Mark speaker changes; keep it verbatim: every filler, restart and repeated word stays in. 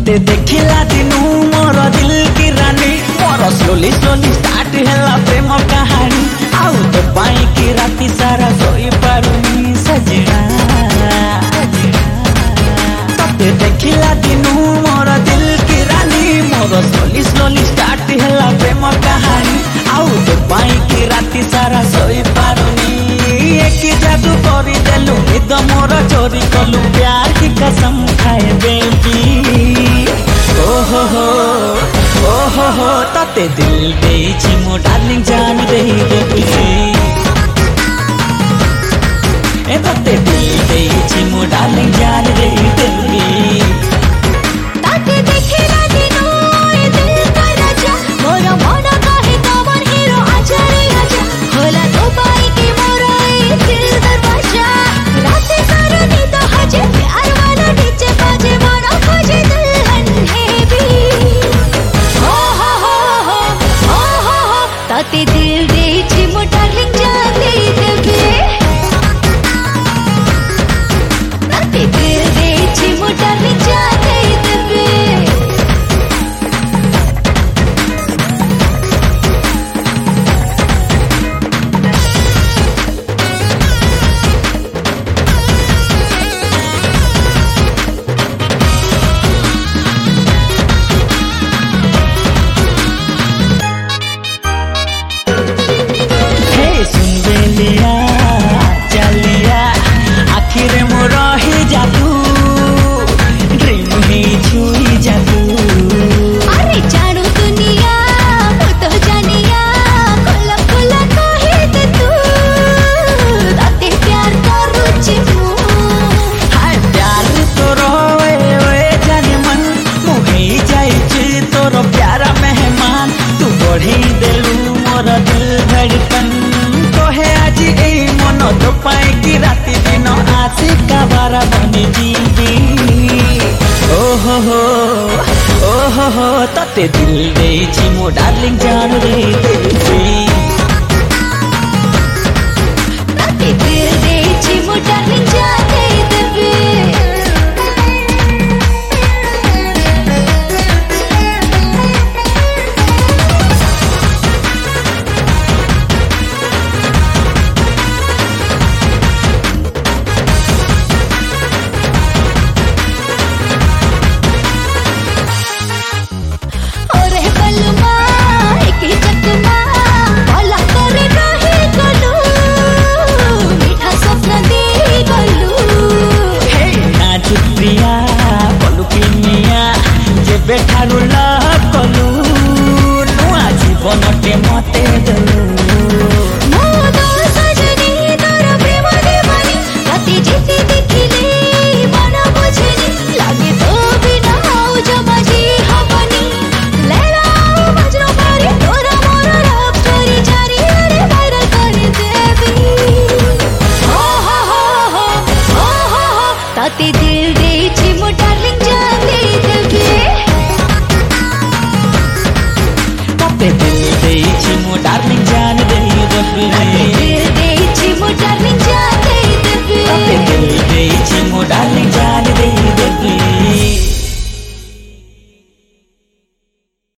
Speaker 1: ते देखिला दिनू मोर दिल की रानी मोर स्लोली स्लोली स्टार्ट हैला प्रेम कहानी आउ तो पाई की राती सारा सोई पारुनी सजना ते देखिला दिनू मोर दिल की रानी मोर स्लोली स्लोली स्टार्ट हैला प्रेम कहानी आउ तो पाई की राती सारा सोई पारुनी एक जादू करी देलु निद मोर चोरी कलु प्यार की कसम खाए बेबी ओहो हो ओहो हो तते दिल देछि मो डार्लिंग जान दे देबी ए तते दिल देछि मो डार्लिंग जान दे देबी
Speaker 2: ताते देखिला दिनो ए दिल का राजा मोर मन कहे कमर हीरो आजा रे आजा होला तो पाई के मोर ए दिल दरवाजा रात सारा नींद हजे प्यार वाला डीजे बाजे मन खोजे दुल्हन है भी हो हो हो हो हो हो ताते दिल देछि मो डार्लिंग जान दे देबे ताते दिल देछि मो डार्लिंग जान दे देबे
Speaker 1: सुनबेलिया चलिया आखिर मोर ही जादू ड्रीम ही छुई जादू
Speaker 2: अरे जानो दुनिया वो तो जानिया खुला खुला कहे दे तू ताते प्यार करूची मु
Speaker 1: हाय प्यार तोर होए ओए जाने मन मुहे जाइछि तोर प्यारा मेहमान तू बढ़ी देलु मोर दिल धड़कन कहे आज ए मन तो पाए की राती दिन आसी काबारा बनी जीवी ओहो हो ओहो हो तते दिल देछि मो डार्लिंग जान रे देबी
Speaker 2: ताते दिल देछि मो डार्लिंग जान दे देबे ओरे बलमा एक ही चकमा भला करे रही गलू मीठा स्वप्न दे गलू
Speaker 1: हे नाजुक प्रिया बोलू की मिया जे बेठारु लव कलू नुआ जीवनटे मते देलू
Speaker 2: मो तो सजनी तोर प्रेम देवानी राती जीती देखिले मन बुझनी लागे तो बिना आउ जमा जी हबनी लैला मजनू करे तोर मोर लव स्टोरी जारी अरे वायरल कर देबी हो हो हो हो हो हो हो ताते दिल देछि मो डार्लिंग जान दे देबे
Speaker 1: तते दिल देछि मो डार्लिंग जान दे देबी
Speaker 2: ताते दिल देछि मो डार्लिंग जान दे देबे
Speaker 1: तते दिल देछि मो डार्लिंग